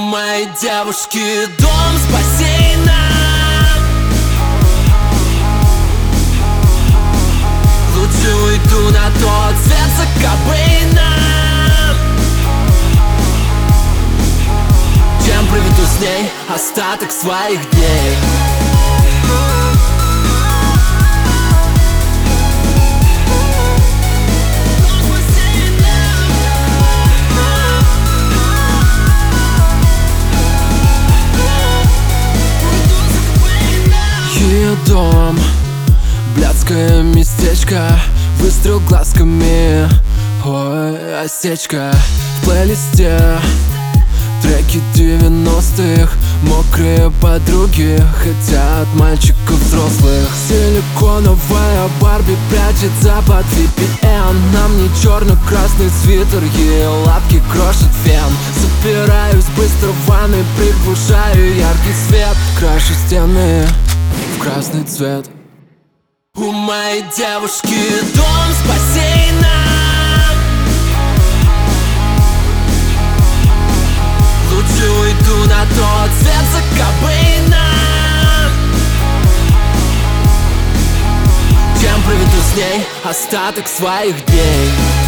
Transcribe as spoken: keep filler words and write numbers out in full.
моей девушки дом с бассейном. Лучше уйду на тот свет за Кобейном, чем проведу с ней остаток своих дней. Ее дом, блядское местечко, выстрел глазками, ой, осечка. В плейлисте треки девяностых, мокрые подруги хотят мальчиков взрослых. Силиконовая Барби прячется под ви пи эн. На мне черно-красный свитер, ей лапки крошит фен. Собираюсь быстро в ванной, приглушаю яркий свет, крашу стены в красный цвет. У моей девушки дом с бассейном. Лучше уйду на тот свет за Кобейном, чем проведу с ней остаток своих дней.